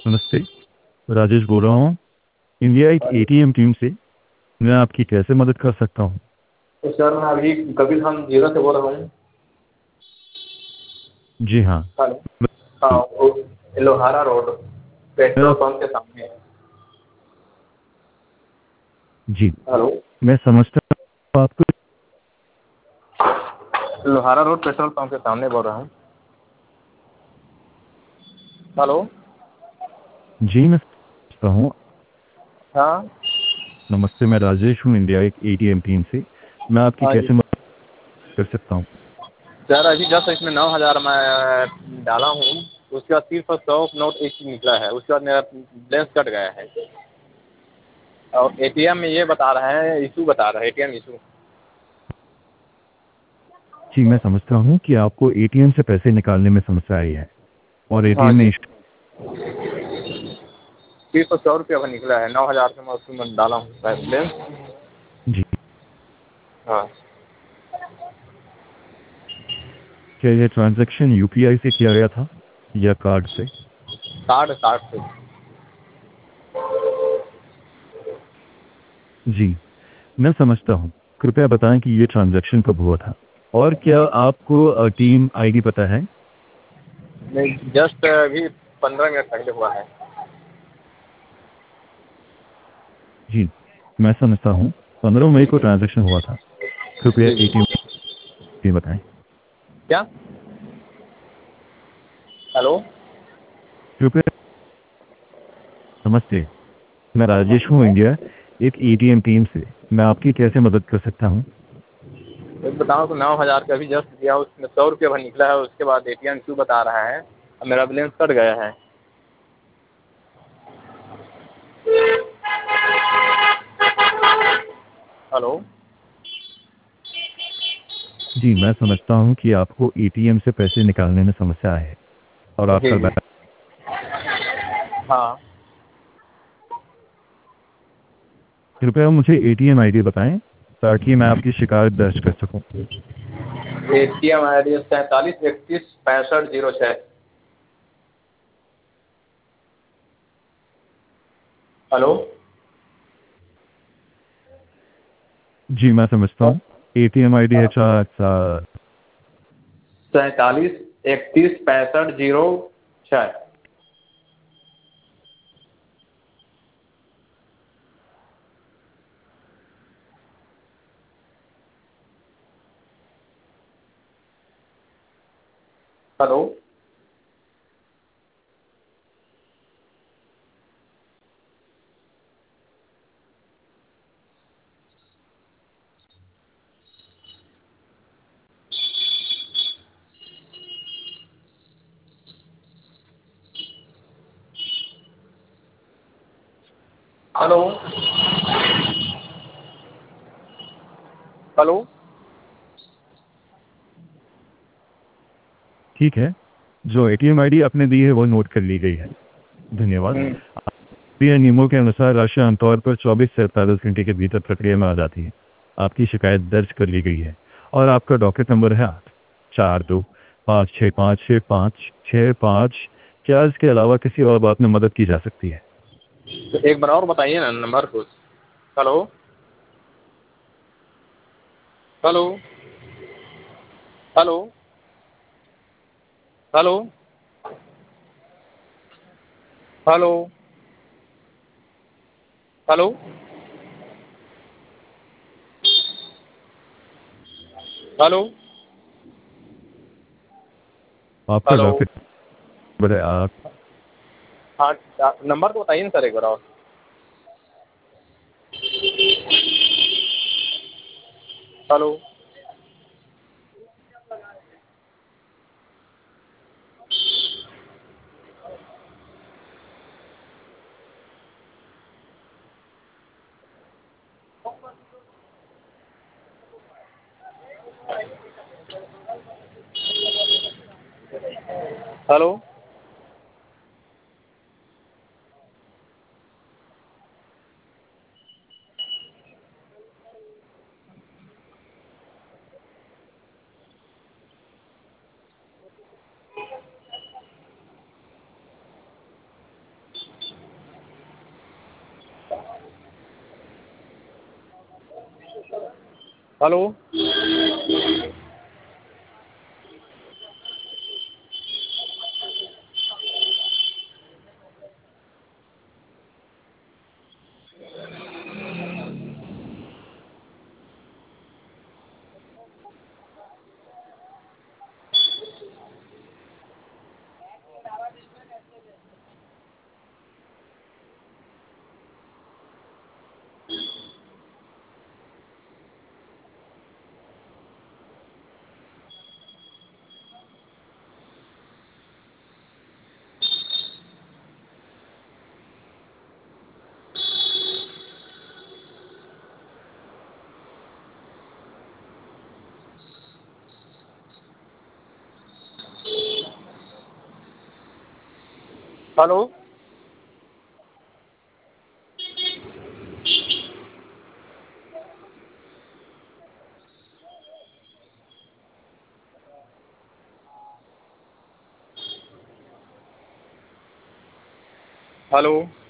नमस्ते। राजेश बोल रहा हूँ, इंडिया एक हाँ जी। एटीएम टीम से। मैं आपकी कैसे मदद कर सकता हूँ? तो सर मैं अभी कपिल धाम जीरो से बोल रहा हूँ। जी हाँ। हेलो। हाँ, वो लोहारा रोड पेट्रोल मेरा पंप के सामने। जी, हेलो। मैं समझता हूँ आपको। लोहारा रोड पेट्रोल पंप के सामने बोल रहा हूँ। हेलो। जी मैं समझता हूँ। हाँ। नमस्ते, मैं राजेश हूँ, इंडिया एक एटीएम टीम से। मैं आपकी हाँ जी। कैसे मदद कर सकता हूँ? सर अभी जस्ट इसमें 9,000 मैं डाला हूँ। उसके बाद सिर्फ 100 नोट एक ही निकला है। उसके बाद मेरा बैलेंस कट गया है। और एटीएम में ये बता रहा है, इशू बता रहा है, एटीएम इशू। जी मैं समझता हूँ कि आपको एटीएम से पैसे निकालने में समस्या आई है और हाँ एटीएम जी। में सिर्फ 100 रुपया का निकला है। 9,000 से मैं उसमें डाला हूँ बैलेंस। जी, हाँ। क्या यह ट्रांजैक्शन यूपीआई से किया गया था या कार्ड से? 60 से। जी मैं समझता हूँ। कृपया बताएं कि ये ट्रांजैक्शन कब हुआ था और क्या आपको टीम आईडी पता है? नहीं, जस्ट अभी 15 मिनट पहले हुआ है। जी मैं समझता हूँ। 15 मई को ट्रांजैक्शन हुआ था। कृपया जी जी। एटीएम बताएं। क्या? हेलो। कृपया। नमस्ते, मैं राजेश हूँ, इंडिया एक एटीएम टीम से। मैं आपकी कैसे मदद कर सकता हूँ? एक बताऊँ तो 9,000 का अभी जस्ट दिया, उसमें 100 रुपया भर निकला है। उसके बाद एटीएम क्यों बता रहा है और मेरा बैलेंस कट गया है। हेलो। जी मैं समझता हूँ कि आपको एटीएम से पैसे निकालने में समस्या है और जी आपका जी। हाँ। कृपया मुझे एटीएम आईडी बताएं ताकि मैं आपकी शिकायत दर्ज कर सकूं। ATM I D 47316506। हेलो। जी मैं समझता हूँ। एटीएम आईडी है हाँ, 4। 47316506। हेलो। हेलो। हेलो। ठीक है, जो एटीएम आईडी आपने दी है वो नोट कर ली गई है। धन्यवाद। हम्म। ये नियमों के अनुसार राशि आमतौर पर 24 से 48 घंटे के भीतर प्रक्रिया में आ जाती है। आपकी शिकायत दर्ज कर ली गई है और आपका डॉकेट नंबर है 84256566565। क्या इसके अलावा किसी और बात में मदद की जा सकती है? तो एक बार और बताइए ना नंबर कुछ। Hello. Hello. Hello. Hello. Hello. Hello. Hello. आपका हेलो। डॉकेट नंबर है आप। हाँ, नंबर तो बताइए ना सर एक बार और। Hello. Hello. Hello. Hello. Hello.